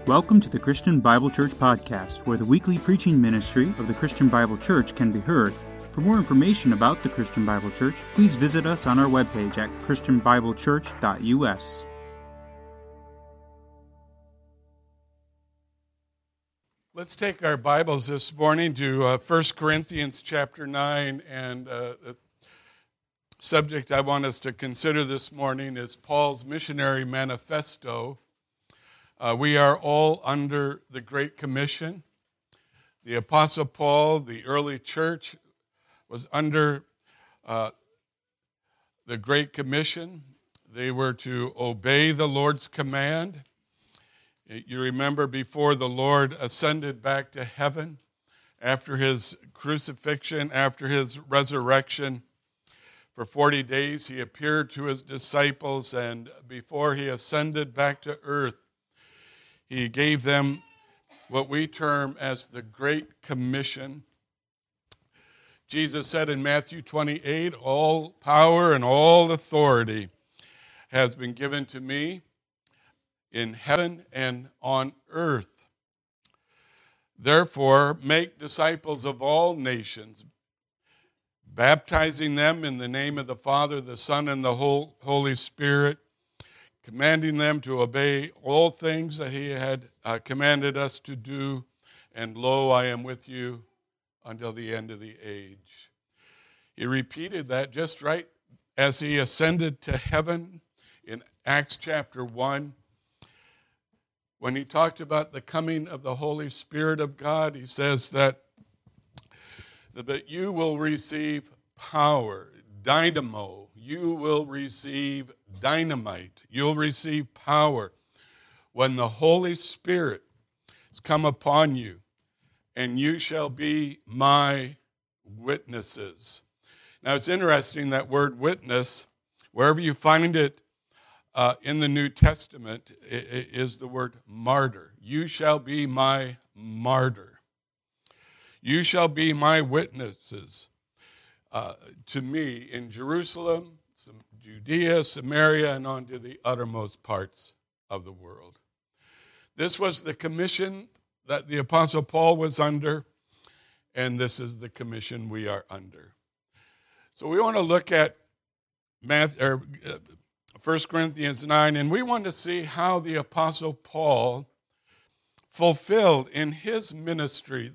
Welcome to the Christian Bible Church podcast, where the weekly preaching ministry of the Christian Bible Church can be heard. For more information about the Christian Bible Church, please visit us on our webpage at christianbiblechurch.us. Let's take our Bibles this morning to 1 Corinthians chapter 9, and the subject I want us to consider this morning is Paul's missionary manifesto. We are all under the Great Commission. The Apostle Paul, the early church, was under the Great Commission. They were to obey the Lord's command. You remember before the Lord ascended back to heaven, after his crucifixion, after his resurrection, for 40 days he appeared to his disciples, and before he ascended back to earth, he gave them what we term as the Great Commission. Jesus said in Matthew 28, "All power and all authority has been given to me in heaven and on earth. Therefore, make disciples of all nations, baptizing them in the name of the Father, the Son, and the Holy Spirit, commanding them to obey all things that he had commanded us to do. And lo, I am with you until the end of the age." He repeated that just right as he ascended to heaven in Acts chapter 1. When he talked about the coming of the Holy Spirit of God, he says that you will receive power, dynamo. You will receive dynamite. You'll receive power when the Holy Spirit has come upon you, and you shall be my witnesses. Now, it's interesting, that word witness, wherever you find it in the New Testament, is the word martyr. You shall be my martyr. You shall be my witnesses to me in Jerusalem, Judea, Samaria, and on to the uttermost parts of the world. This was the commission that the Apostle Paul was under, and this is the commission we are under. So we want to look at 1 Corinthians 9, and we want to see how the Apostle Paul fulfilled in his ministry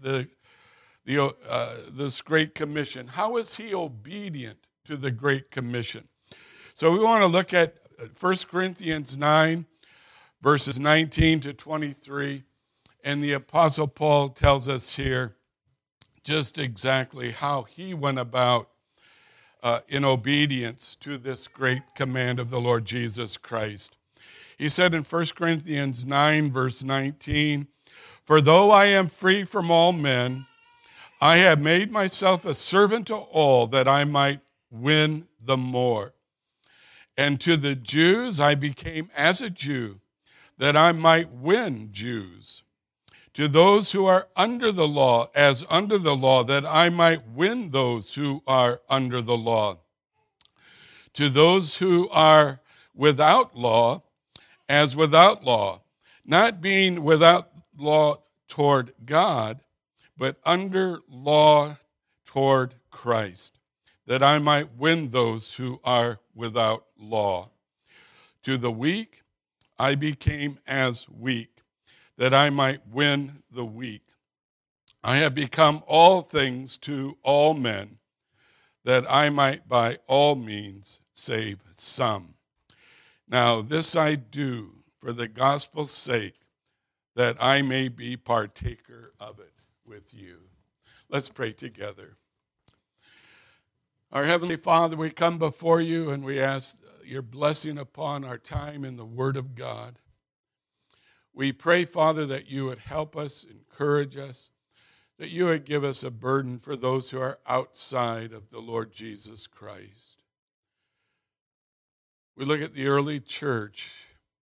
this Great Commission. How is he obedient to the Great Commission? So we want to look at 1 Corinthians 9, verses 19 to 23, and the Apostle Paul tells us here just exactly how he went about in obedience to this great command of the Lord Jesus Christ. He said in 1 Corinthians 9, verse 19, "For though I am free from all men, I have made myself a servant to all, that I might win the more. And to the Jews I became as a Jew, that I might win Jews. To those who are under the law, as under the law, that I might win those who are under the law. To those who are without law, as without law, not being without law toward God, but under law toward Christ, that I might win those who are without law. To the weak I became as weak, that I might win the weak. I have become all things to all men, that I might by all means save some. Now this I do for the gospel's sake, that I may be partaker of it with you." Let's pray together. Our Heavenly Father, we come before you and we ask your blessing upon our time in the Word of God. We pray, Father, that you would help us, encourage us, that you would give us a burden for those who are outside of the Lord Jesus Christ. We look at the early church,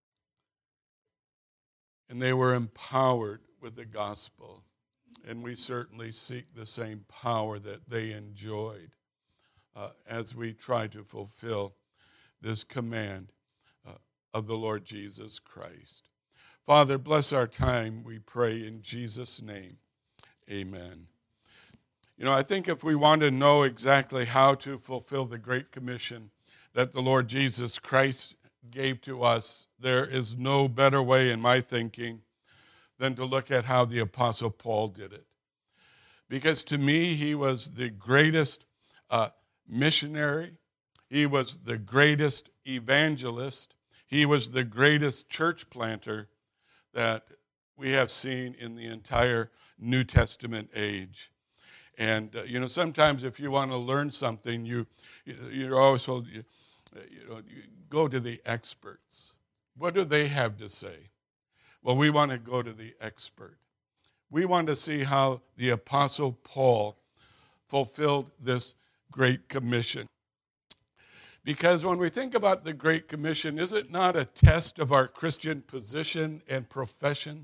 and they were empowered with the gospel. And we certainly seek the same power that they enjoyed as we try to fulfill this command of the Lord Jesus Christ. Father, bless our time, we pray in Jesus' name. Amen. You know, I think if we want to know exactly how to fulfill the Great Commission that the Lord Jesus Christ gave to us, there is no better way in my thinking than to look at how the Apostle Paul did it. Because to me, he was the greatest missionary. He was the greatest evangelist. He was the greatest church planter that we have seen in the entire New Testament age. And, sometimes if you want to learn something, you're always told, you go to the experts. What do they have to say? Well, we want to go to the expert. We want to see how the Apostle Paul fulfilled this Great Commission. Because when we think about the Great Commission, is it not a test of our Christian position and profession?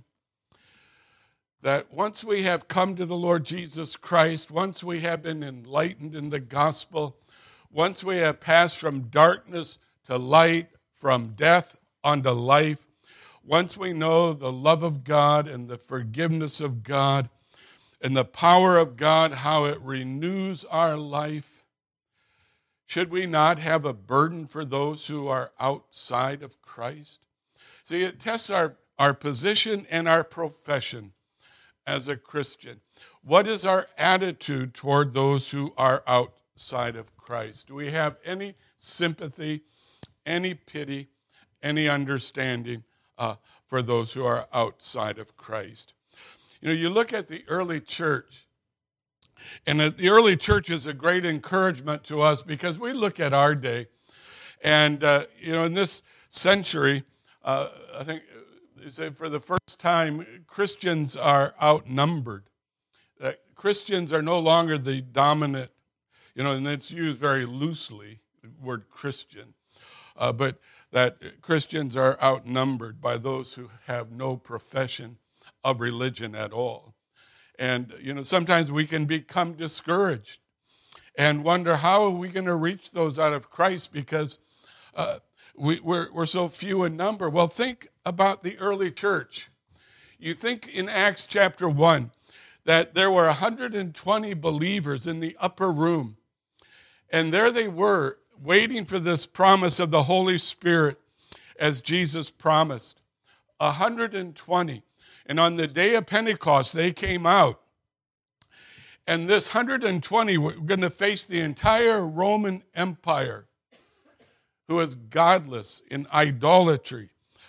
That once we have come to the Lord Jesus Christ, once we have been enlightened in the gospel, once we have passed from darkness to light, from death unto life, once we know the love of God and the forgiveness of God and the power of God, how it renews our life, should we not have a burden for those who are outside of Christ? See, it tests our position and our profession as a Christian. What is our attitude toward those who are outside of Christ? Do we have any sympathy, any pity, any understanding for those who are outside of Christ? You look at the early church, and the early church is a great encouragement to us because we look at our day, and in this century, I think they say for the first time, Christians are outnumbered. Christians are no longer the dominant, and it's used very loosely, the word Christian, but that Christians are outnumbered by those who have no profession of religion at all. And, sometimes we can become discouraged and wonder how are we going to reach those out of Christ because we're so few in number. Well, think about the early church. You think in Acts chapter 1 that there were 120 believers in the upper room. And there they were waiting for this promise of the Holy Spirit as Jesus promised. 120. And on the day of Pentecost, they came out. And this 120 were going to face the entire Roman Empire, who is godless in idolatry.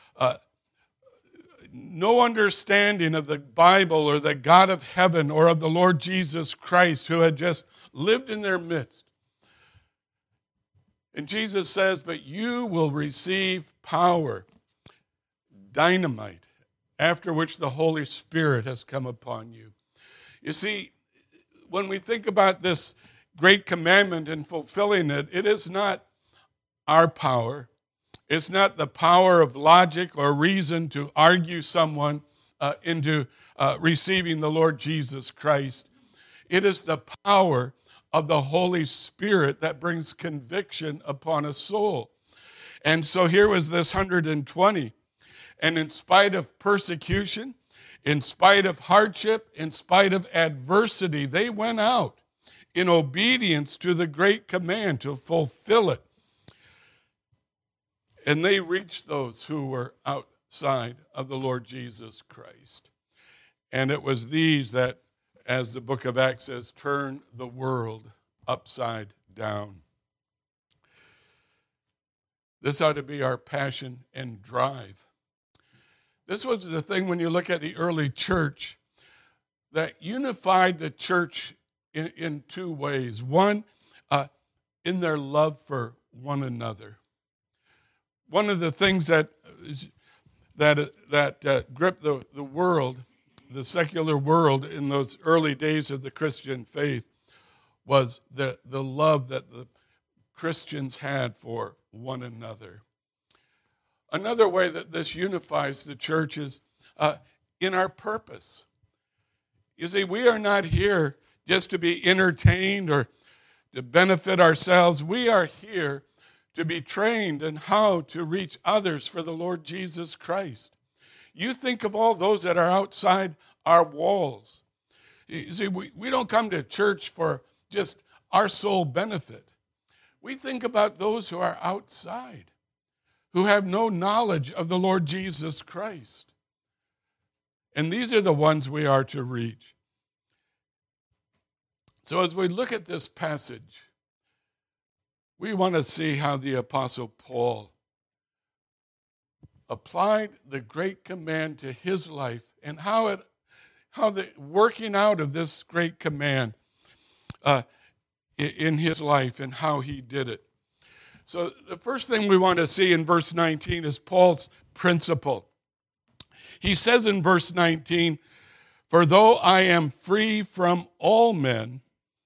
No understanding of the Bible or the God of heaven or of the Lord Jesus Christ, who had just lived in their midst. And Jesus says, but you will receive power, dynamite, after which the Holy Spirit has come upon you. You see, when we think about this great commandment and fulfilling it, it is not our power. It's not the power of logic or reason to argue someone into receiving the Lord Jesus Christ. It is the power of the Holy Spirit that brings conviction upon a soul. And so here was this 120. And in spite of persecution, in spite of hardship, in spite of adversity, they went out in obedience to the great command to fulfill it. And they reached those who were outside of the Lord Jesus Christ. And it was these that, as the book of Acts says, turned the world upside down. This ought to be our passion and drive. This was the thing when you look at the early church that unified the church in two ways. One, in their love for one another. One of the things that gripped the world, the secular world in those early days of the Christian faith was the love that the Christians had for one another. Another way that this unifies the church is in our purpose. You see, we are not here just to be entertained or to benefit ourselves. We are here to be trained in how to reach others for the Lord Jesus Christ. You think of all those that are outside our walls. You see, we don't come to church for just our sole benefit. We think about those who are outside, who have no knowledge of the Lord Jesus Christ. And these are the ones we are to reach. So as we look at this passage, we want to see how the Apostle Paul applied the great command to his life and how the working out of this great command in his life and how he did it. So the first thing we want to see in verse 19 is Paul's principle. He says in verse 19, "For though I am free from all men,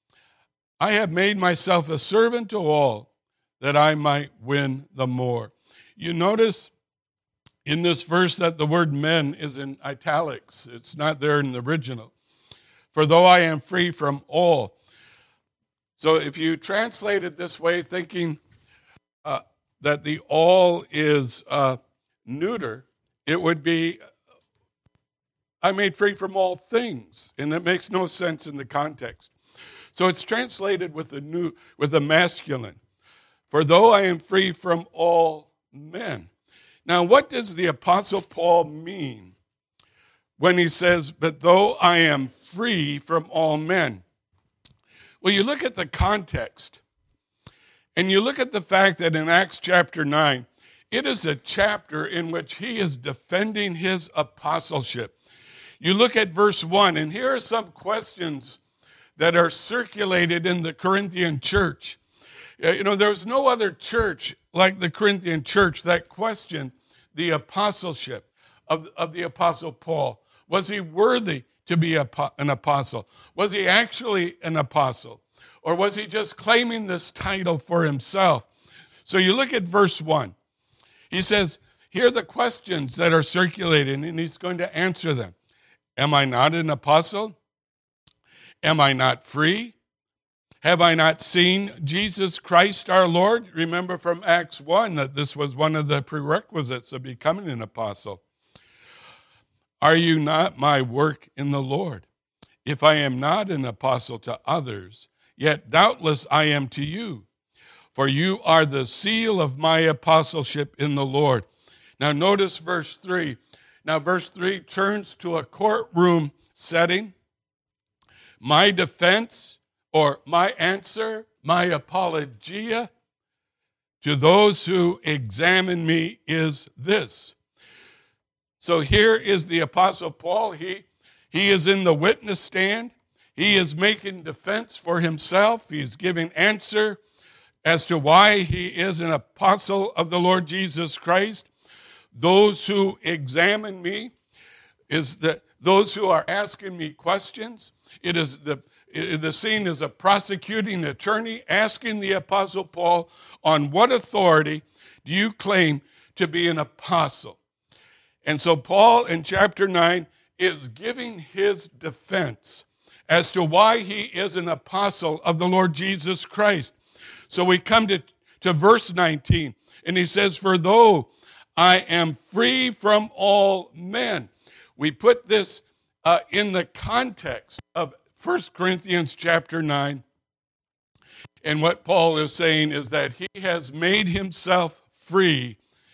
I have made myself a servant to all, that I might win the more." You notice in this verse that the word men is in italics. It's not there in the original. "For though I am free from all." So if you translate it this way, thinking that the all is neuter, it would be, "I made free from all things," and that makes no sense in the context. So it's translated with the masculine. "For though I am free from all men." Now, what does the Apostle Paul mean when he says, "But though I am free from all men"? Well, you look at the context, and you look at the fact that in Acts chapter 9, it is a chapter in which he is defending his apostleship. You look at verse 1, and here are some questions that are circulated in the Corinthian church. There's no other church like the Corinthian church that questioned the apostleship of the Apostle Paul. Was he worthy to be an apostle? Was he actually an apostle? Or was he just claiming this title for himself? So you look at verse 1. He says, here are the questions that are circulating, and he's going to answer them. Am I not an apostle? Am I not free? Have I not seen Jesus Christ our Lord? Remember from Acts 1 that this was one of the prerequisites of becoming an apostle. Are you not my work in the Lord? If I am not an apostle to others, yet doubtless I am to you, for you are the seal of my apostleship in the Lord. Now notice verse 3. Now verse 3 turns to a courtroom setting. My defense, or my answer, my apologia to those who examine me is this. So here is the Apostle Paul. He is in the witness stand. He is making defense for himself. He is giving answer as to why he is an apostle of the Lord Jesus Christ. Those who examine me is those who are asking me questions. It is the scene is a prosecuting attorney asking the Apostle Paul, on what authority do you claim to be an apostle? And so Paul in chapter 9 is giving his defense as to why he is an apostle of the Lord Jesus Christ. So we come to verse 19, and he says, for though I am free from all men. We put this in the context of 1 Corinthians chapter 9. And what Paul is saying is that he has made himself free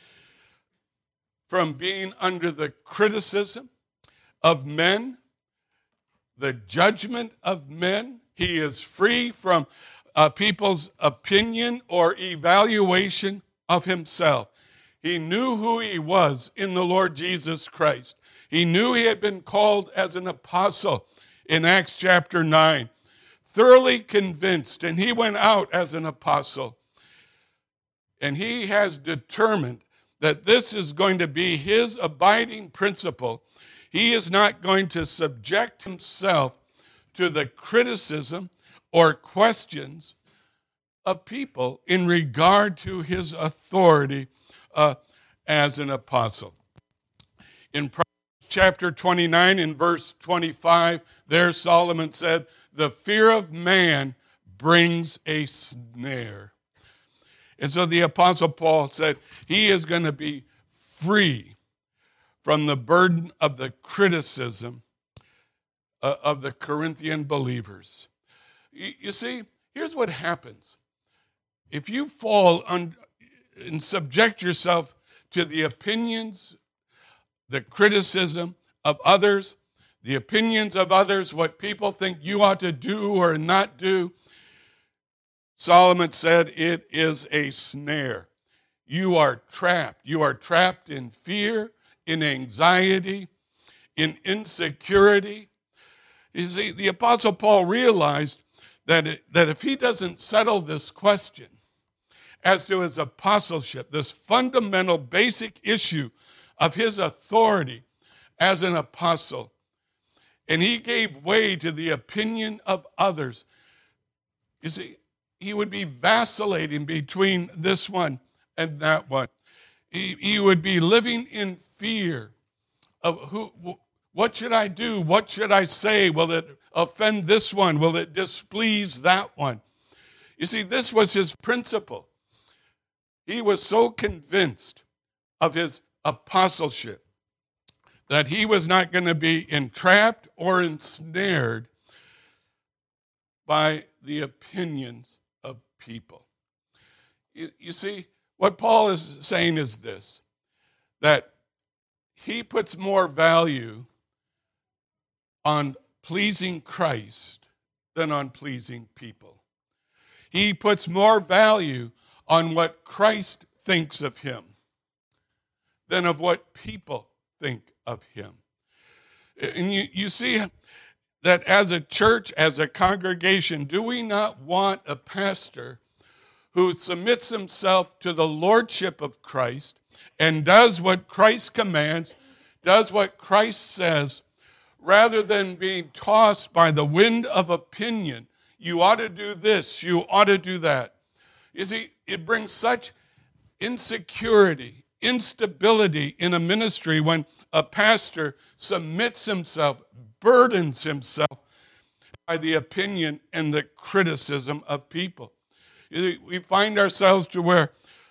from being under the criticism of men, the judgment of men. He is free from people's opinion or evaluation of himself. He knew who he was in the Lord Jesus Christ. He knew he had been called as an apostle in Acts chapter 9. Thoroughly convinced, and he went out as an apostle. And he has determined that this is going to be his abiding principle. He is not going to subject himself to the criticism or questions of people in regard to his authority as an apostle. In Proverbs chapter 29, in verse 25, there Solomon said, the fear of man brings a snare. And so the Apostle Paul said he is going to be free from the burden of the criticism of the Corinthian believers. You see, here's what happens. If you fall and subject yourself to the opinions, the criticism of others, the opinions of others, what people think you ought to do or not do, Solomon said it is a snare. You are trapped. You are trapped in fear, in anxiety, in insecurity. You see, the Apostle Paul realized that if he doesn't settle this question as to his apostleship, this fundamental basic issue of his authority as an apostle, and he gave way to the opinion of others, you see, he would be vacillating between this one and that one. He would be living in fear of what should I do? What should I say? Will it offend this one? Will it displease that one? You see, this was his principle. He was so convinced of his apostleship that he was not going to be entrapped or ensnared by the opinions of people. You see, what Paul is saying is this, that he puts more value on pleasing Christ than on pleasing people. He puts more value on what Christ thinks of him than of what people think of him. And you see that as a church, as a congregation, do we not want a pastor who submits himself to the lordship of Christ and does what Christ commands, does what Christ says, rather than being tossed by the wind of opinion? You ought to do this, you ought to do that. You see, it brings such insecurity, instability in a ministry when a pastor submits himself, burdens himself by the opinion and the criticism of people. We find ourselves to where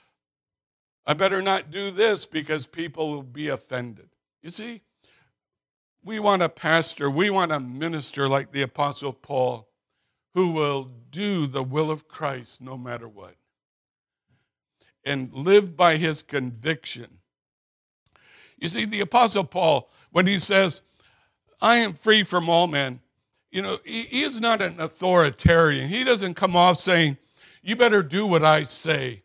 I better not do this because people will be offended. You see, we want a pastor, we want a minister like the Apostle Paul who will do the will of Christ no matter what and live by his conviction. You see, the Apostle Paul, when he says, I am free from all men, you know, he is not an authoritarian. He doesn't come off saying, you better do what I say.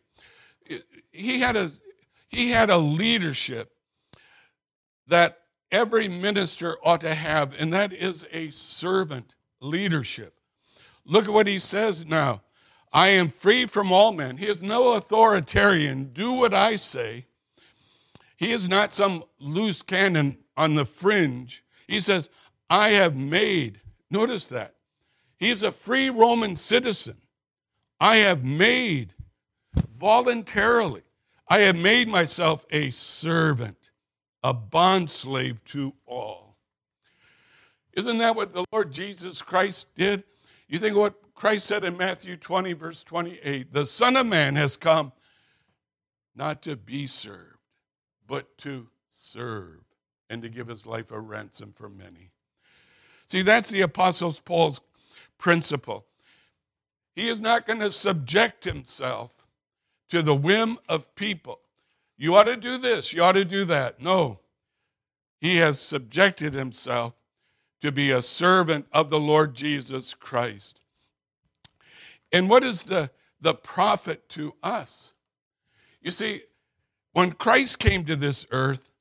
He had a leadership that every minister ought to have, and that is a servant leadership. Look at what he says now. I am free from all men. He is no authoritarian. Do what I say. He is not some loose cannon on the fringe. He says, I have made, notice that. He is a free Roman citizen. I have made voluntarily. I have made myself a servant, a bondslave to all. Isn't that what the Lord Jesus Christ did? You think what Christ said in Matthew 20, verse 28, the Son of Man has come not to be served, but to serve and to give his life a ransom for many. See, that's the Apostle Paul's principle. He is not going to subject himself to the whim of people. You ought to do this, you ought to do that. No, he has subjected himself to be a servant of the Lord Jesus Christ. And what is the profit to us? You see, when Christ came to this earth,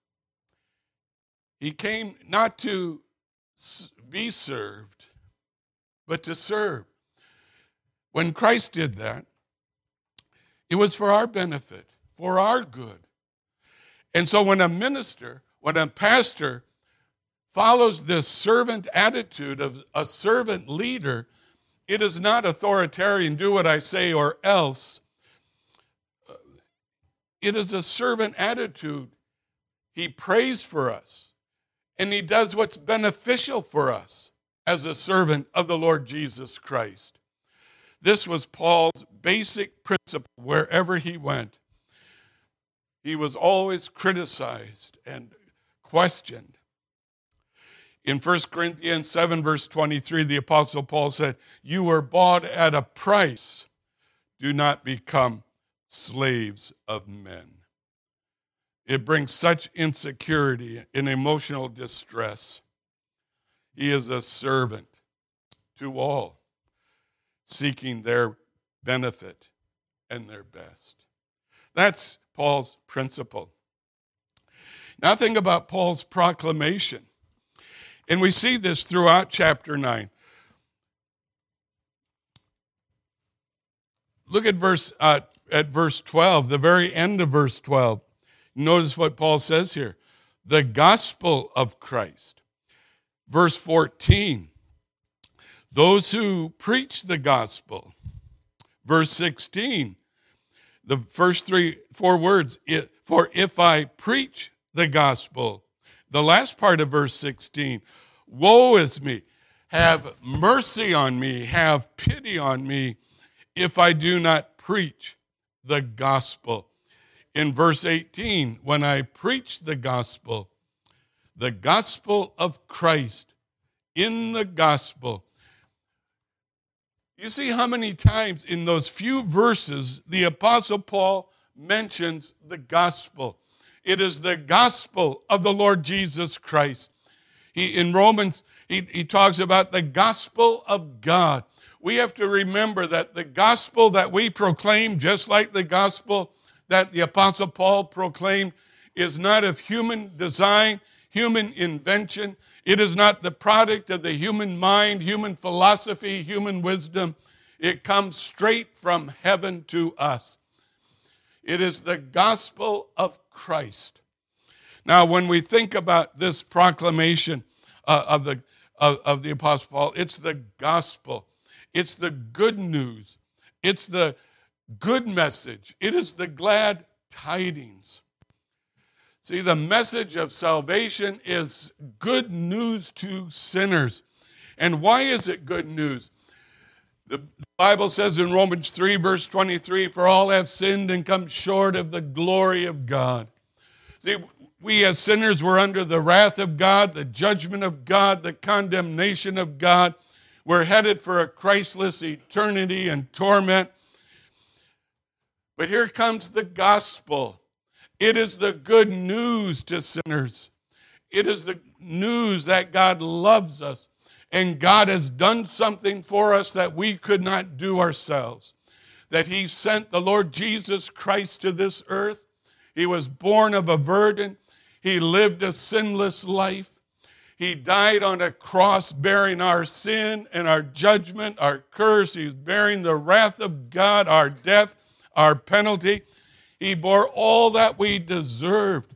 he came not to be served, but to serve. When Christ did that, it was for our benefit, for our good. And so when a minister, when a pastor follows this servant attitude of a servant leader, it is not authoritarian, do what I say or else. It is a servant attitude. He prays for us, and he does what's beneficial for us as a servant of the Lord Jesus Christ. This was Paul's basic principle wherever he went. He was always criticized and questioned. In 1 Corinthians 7, verse 23, the Apostle Paul said, "You were bought at a price. Do not become slaves of men." It brings such insecurity and emotional distress. He is a servant to all, seeking their benefit and their best. That's Paul's principle. Now think about Paul's proclamation. And we see this throughout chapter 9. Look at verse 12, the very end of verse 12. Notice what Paul says here. The gospel of Christ. Verse 14. Those who preach the gospel. Verse 16. The first 4 words. For if I preach the gospel. The last part of verse 16. Woe is me. Have mercy on me. Have pity on me if I do not preach the gospel. In verse 18, when I preach the gospel of Christ, in the gospel. You see how many times in those few verses the Apostle Paul mentions the gospel. It is the gospel of the Lord Jesus Christ. In Romans, he talks about the gospel of God. We have to remember that the gospel that we proclaim, just like the gospel that the Apostle Paul proclaimed, is not of human design, human invention. It is not the product of the human mind, human philosophy, human wisdom. It comes straight from heaven to us. It is the gospel of Christ. Now, when we think about this proclamation of the Apostle Paul, it's the gospel. It's the good news. It's the good message. It is the glad tidings. See, the message of salvation is good news to sinners. And why is it good news? The Bible says in Romans 3, verse 23, for all have sinned and come short of the glory of God. See, we as sinners were under the wrath of God, the judgment of God, the condemnation of God. We're headed for a Christless eternity and torment. But here comes the gospel. It is the good news to sinners. It is the news that God loves us. And God has done something for us that we could not do ourselves. That He sent the Lord Jesus Christ to this earth. He was born of a virgin. He lived a sinless life. He died on a cross bearing our sin and our judgment, our curse. He was bearing the wrath of God, our death, our penalty. He bore all that we deserved.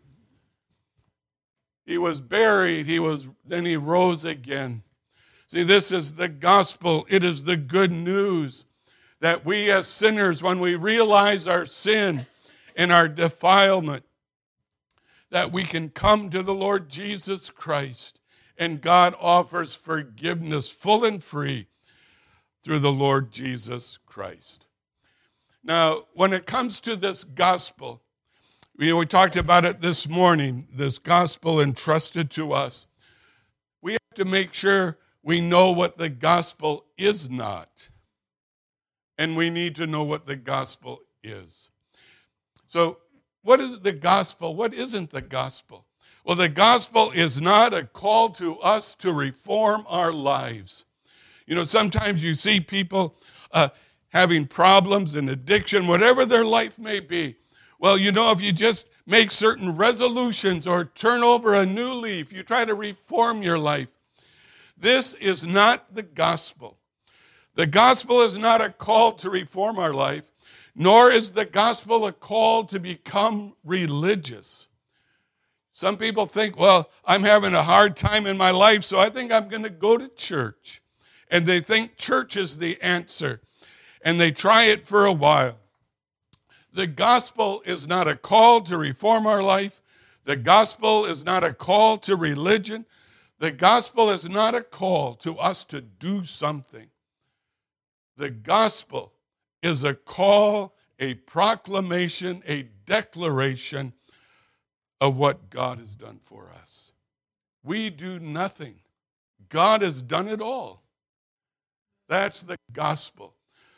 He was buried. Then He rose again. See, this is the gospel. It is the good news that we as sinners, when we realize our sin and our defilement, that we can come to the Lord Jesus Christ, and God offers forgiveness full and free through the Lord Jesus Christ. Now, when it comes to this gospel, we talked about it this morning, this gospel entrusted to us. We have to make sure we know what the gospel is not, and we need to know what the gospel is. So, what is the gospel? What isn't the gospel? Well, the gospel is not a call to us to reform our lives. Sometimes you see people having problems and addiction, whatever their life may be. Well, if you just make certain resolutions or turn over a new leaf, you try to reform your life. This is not the gospel. The gospel is not a call to reform our life, nor is the gospel a call to become religious. Some people think, well, I'm having a hard time in my life, so I think I'm going to go to church. And they think church is the answer. And they try it for a while. The gospel is not a call to reform our life. The gospel is not a call to religion. The gospel is not a call to us to do something. The gospel is a call, a proclamation, a declaration of what God has done for us. We do nothing. God has done it all. That's the gospel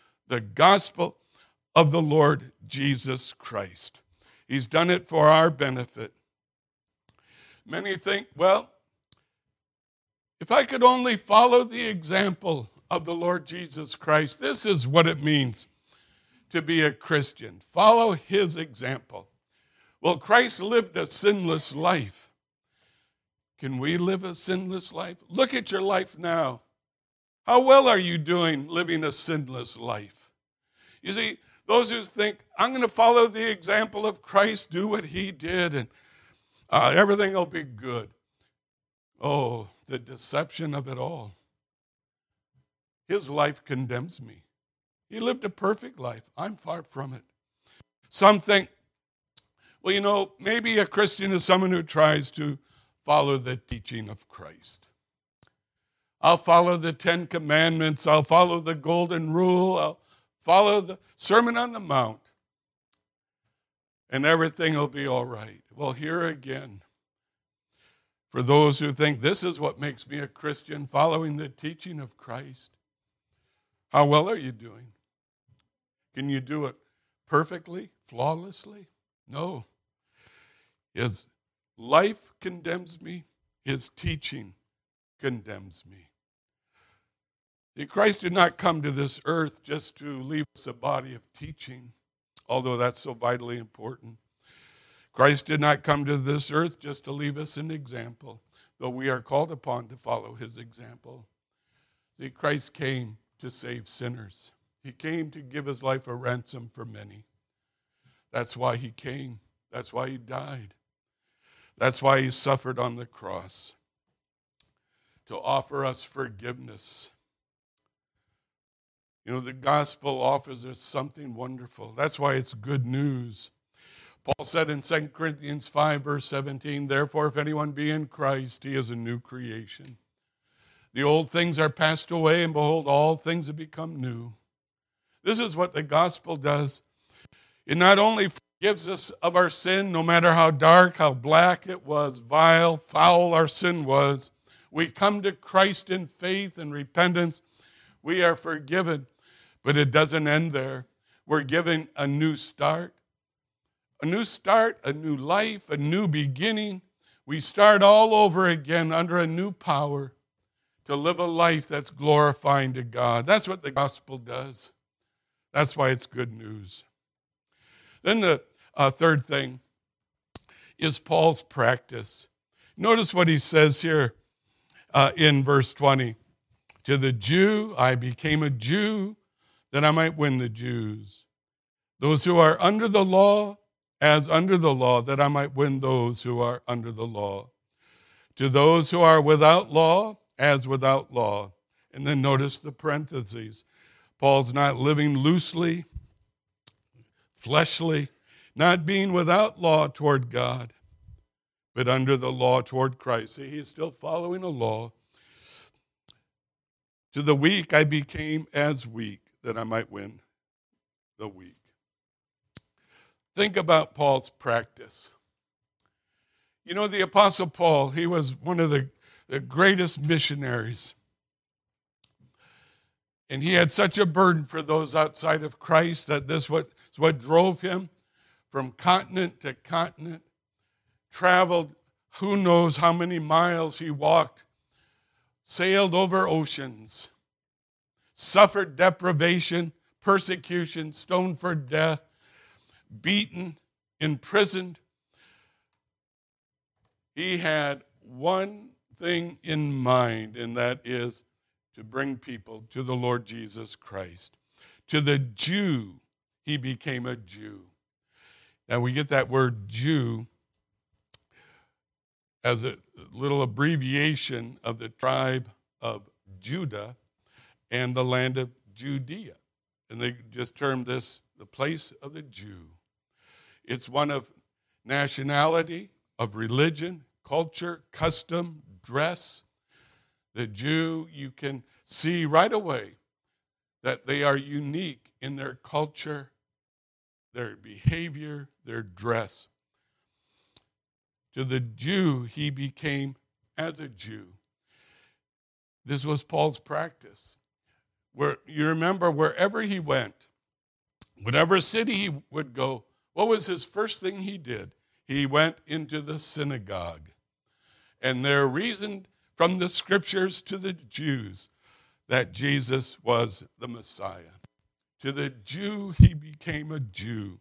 of the Lord Jesus Christ. He's done it for our benefit. Many think, well, if I could only follow the example of the Lord Jesus Christ, this is what it means to be a Christian. Follow his example. Well, Christ lived a sinless life. Can we live a sinless life? Look at your life now. How well are you doing living a sinless life? You see, those who think, I'm going to follow the example of Christ, do what he did, and everything will be good. Oh, the deception of it all. His life condemns me. He lived a perfect life. I'm far from it. Some think, well, maybe a Christian is someone who tries to follow the teaching of Christ. I'll follow the 10 Commandments. I'll follow the Golden Rule. I'll follow the Sermon on the Mount. And everything will be all right. Well, here again, for those who think this is what makes me a Christian, following the teaching of Christ, how well are you doing? Can you do it perfectly, flawlessly? No. His life condemns me. His teaching condemns me. See, Christ did not come to this earth just to leave us a body of teaching, although that's so vitally important. Christ did not come to this earth just to leave us an example, though we are called upon to follow his example. See, Christ came to save sinners. He came to give his life a ransom for many. That's why he came. That's why he died. That's why he suffered on the cross, to offer us forgiveness. The gospel offers us something wonderful. That's why it's good news. Paul said in 2 Corinthians 5, verse 17, therefore, if anyone be in Christ, he is a new creation. The old things are passed away, and behold, all things have become new. This is what the gospel does. It not only forgives us of our sin, no matter how dark, how black it was, vile, foul our sin was. We come to Christ in faith and repentance. We are forgiven, but it doesn't end there. We're given a new start. A new start, a new life, a new beginning. We start all over again under a new power to live a life that's glorifying to God. That's what the gospel does. That's why it's good news. Then the third thing is Paul's practice. Notice what he says here in verse 20. To the Jew, I became a Jew that I might win the Jews. Those who are under the law, as under the law, that I might win those who are under the law. To those who are without law, as without law. And then notice the parentheses. Paul's not living loosely, fleshly, not being without law toward God, but under the law toward Christ. See, he's still following a law. To the weak I became as weak, that I might win the weak. Think about Paul's practice. The Apostle Paul, he was one of the greatest missionaries. And he had such a burden for those outside of Christ that this was what drove him from continent to continent, traveled who knows how many miles he walked, sailed over oceans, suffered deprivation, persecution, stoned for death, beaten, imprisoned. He had one thing in mind, and that is to bring people to the Lord Jesus Christ. To the Jew, he became a Jew. Now we get that word Jew as a little abbreviation of the tribe of Judah and the land of Judea. And they just termed this the place of the Jew. It's one of nationality, of religion, culture, custom, dress. The Jew, you can see right away that they are unique in their culture, their behavior, their dress. To the Jew, he became as a Jew. This was Paul's practice. Where you remember, wherever he went, whatever city he would go, what was his first thing he did? He went into the synagogue. And there reasoned from the scriptures to the Jews that Jesus was the Messiah. To the Jew, he became a Jew.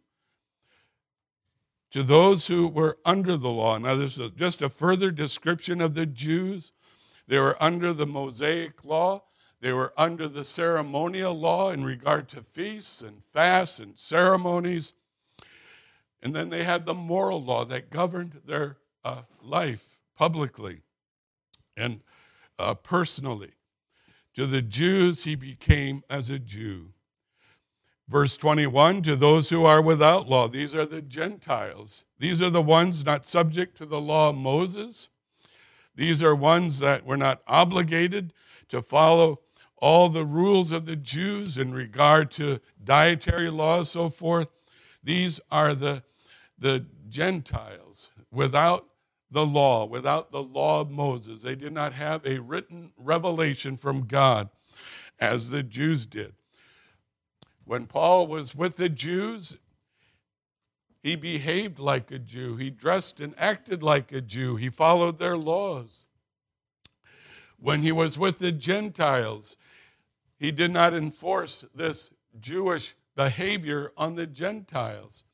To those who were under the law, now this is just a further description of the Jews. They were under the Mosaic law. They were under the ceremonial law in regard to feasts and fasts and ceremonies. And then they had the moral law that governed their life publicly and personally. To the Jews, he became as a Jew. Verse 21, to those who are without law, these are the Gentiles. These are the ones not subject to the law of Moses. These are ones that were not obligated to follow all the rules of the Jews in regard to dietary laws, so forth. These are the Gentiles without the law of Moses. They did not have a written revelation from God as the Jews did. When Paul was with the Jews, he behaved like a Jew. He dressed and acted like a Jew. He followed their laws. When he was with the Gentiles, he did not enforce this Jewish behavior on the Gentiles.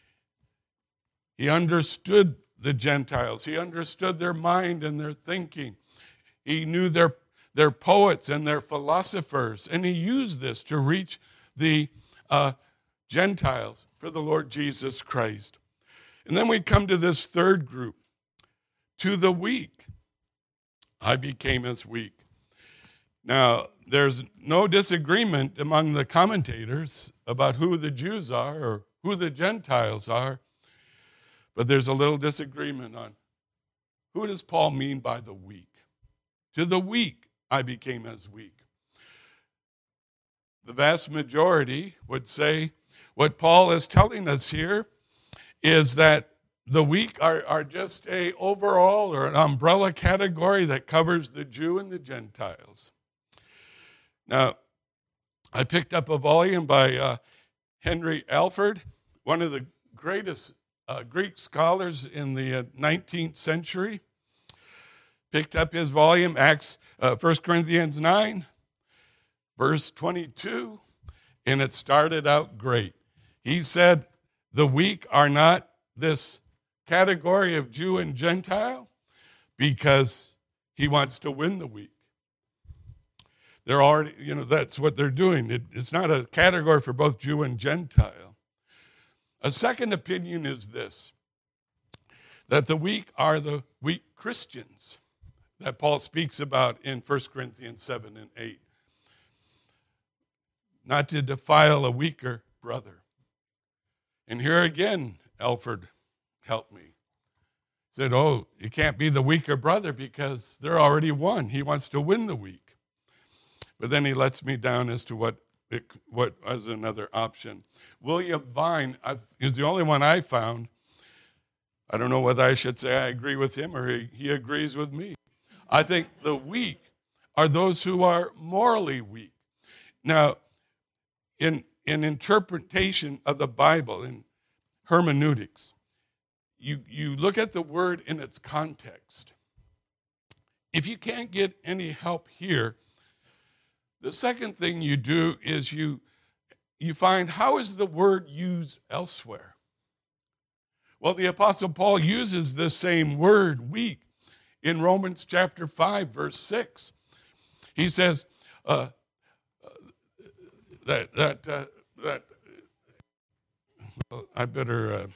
He understood the Gentiles. He understood their mind and their thinking. He knew their poets and their philosophers, and he used this to reach the Gentiles for the Lord Jesus Christ. And then we come to this third group. To the weak, I became as weak. Now, there's no disagreement among the commentators about who the Jews are or who the Gentiles are, but there's a little disagreement on who does Paul mean by the weak. To the weak, I became as weak. The vast majority would say what Paul is telling us here is that the weak are just a overall or an umbrella category that covers the Jew and the Gentiles. Now, I picked up a volume by Henry Alford, one of the greatest Greek scholars in the 19th century. Picked up his volume, 1 Corinthians 9, verse 22, and it started out great. He said, the weak are not this category of Jew and Gentile because he wants to win the weak. They're already, that's what they're doing. It's not a category for both Jew and Gentile. A second opinion is this, that the weak are the weak Christians that Paul speaks about in 1 Corinthians 7 and 8. Not to defile a weaker brother. And here again, Alford helped me. He said, you can't be the weaker brother because they're already won. He wants to win the weak. But then he lets me down as to what was another option. William Vine is the only one I found. I don't know whether I should say I agree with him or he agrees with me. I think the weak are those who are morally weak. Now, in interpretation of the Bible, in hermeneutics, you look at the word in its context. If you can't get any help here, the second thing you do is you find how is the word used elsewhere. Well, the Apostle Paul uses the same word, weak, in Romans chapter 5, verse 6. He says that I better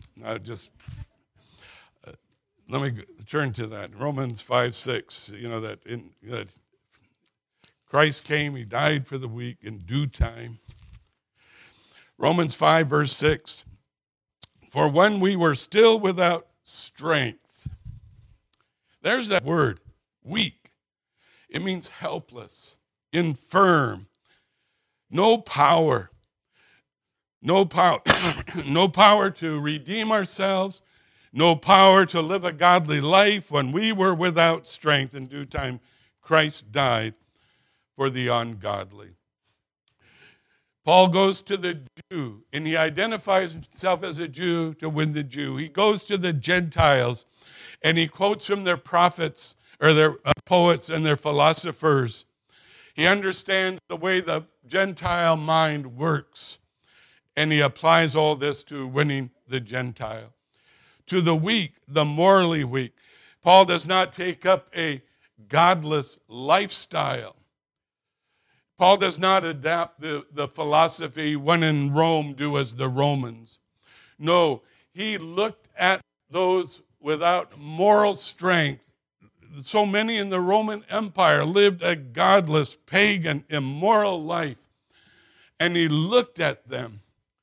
let me turn to that. Romans 5, 6, that Christ came, he died for the weak in due time. Romans 5, verse 6. For when we were still without strength, there's that word, weak. It means helpless, infirm, no power to redeem ourselves, no power to live a godly life. When we were without strength, in due time, Christ died for the ungodly. Paul goes to the Jew, and he identifies himself as a Jew to win the Jew. He goes to the Gentiles, and he quotes from their prophets, or their poets and their philosophers. He understands the way the Gentile mind works, and he applies all this to winning the Gentile. To the weak, the morally weak, Paul does not take up a godless lifestyle. Paul does not adapt the philosophy, when in Rome, do as the Romans. No, he looked at those without moral strength. So many in the Roman Empire lived a godless, pagan, immoral life. And he looked at them,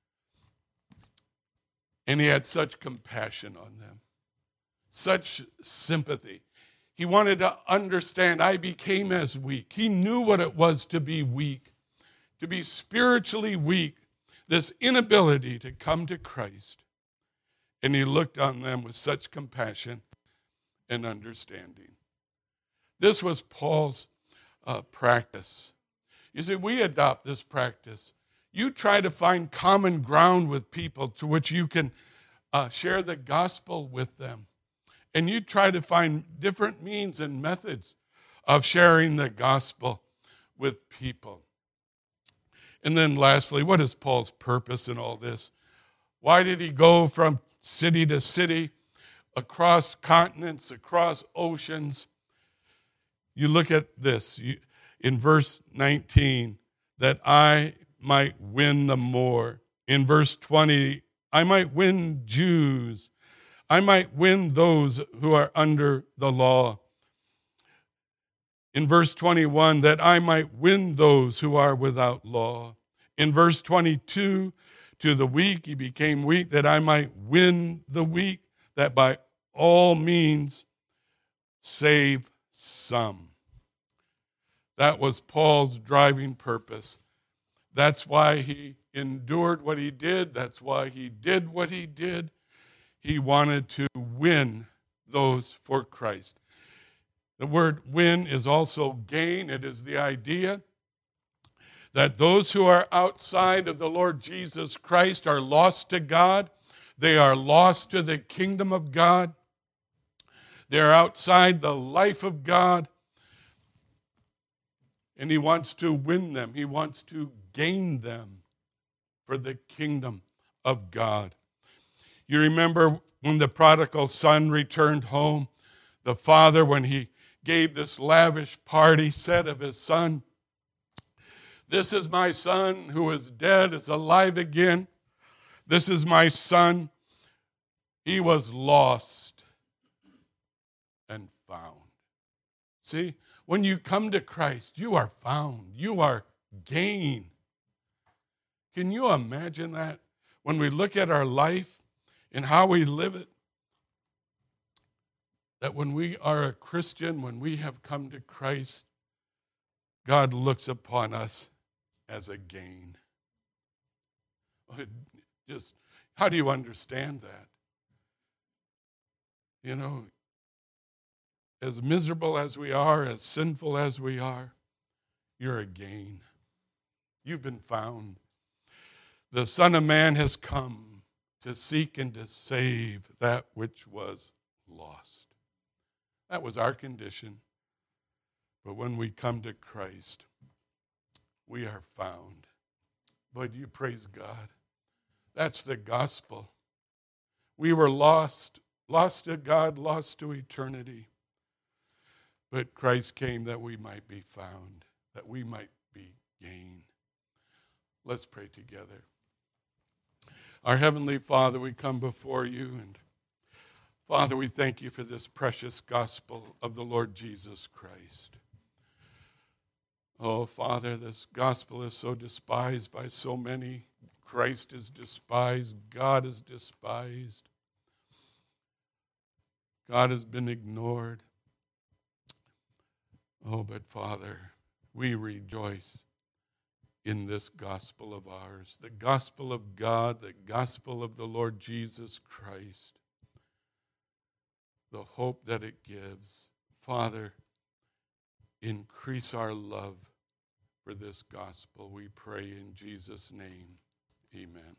and he had such compassion on them, such sympathy. He wanted to understand. I became as weak. He knew what it was to be weak, to be spiritually weak, this inability to come to Christ. And he looked on them with such compassion and understanding. This was Paul's practice. You see, we adopt this practice. You try to find common ground with people to which you can share the gospel with them. And you try to find different means and methods of sharing the gospel with people. And then lastly, what is Paul's purpose in all this? Why did he go from city to city, across continents, across oceans? You look at this in verse 19, that I might win the more. In verse 20, I might win Jews. I might win those who are under the law. In verse 21, that I might win those who are without law. In verse 22, to the weak he became weak, that I might win the weak, that by all means save some. That was Paul's driving purpose. That's why he endured what he did. That's why he did what he did. He wanted to win those for Christ. The word win is also gain. It is the idea that those who are outside of the Lord Jesus Christ are lost to God. They are lost to the kingdom of God. They're outside the life of God. And he wants to win them. He wants to gain them for the kingdom of God. You remember when the prodigal son returned home, the father, when he gave this lavish party, said of his son, "This is my son who is dead, is alive again. This is my son. He was lost and found." See, when you come to Christ, you are found. You are gained. Can you imagine that? When we look at our life and how we live it, that when we are a Christian, when we have come to Christ, God looks upon us as a gain. Just, how do you understand that? You know, as miserable as we are, as sinful as we are, you're a gain. You've been found. The Son of Man has come to seek and to save that which was lost. That was our condition. But when we come to Christ, we are found. But you praise God. That's the gospel. We were lost to God, lost to eternity. But Christ came that we might be found, that we might be gained. Let's pray together. Our Heavenly Father, we come before you, and Father, we thank you for this precious gospel of the Lord Jesus Christ. Oh, Father, this gospel is so despised by so many. Christ is despised. God is despised. God has been ignored. Oh, but Father, we rejoice in this gospel of ours, the gospel of God, the gospel of the Lord Jesus Christ. the hope that it gives. Father, increase our love for this gospel. We pray in Jesus' name. Amen.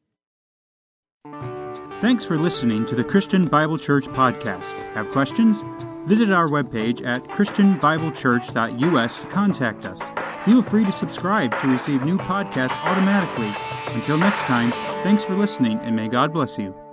Thanks for listening to the Christian Bible Church podcast. Have questions? Visit our webpage at christianbiblechurch.us to contact us. Feel free to subscribe to receive new podcasts automatically. Until next time, thanks for listening, and may God bless you.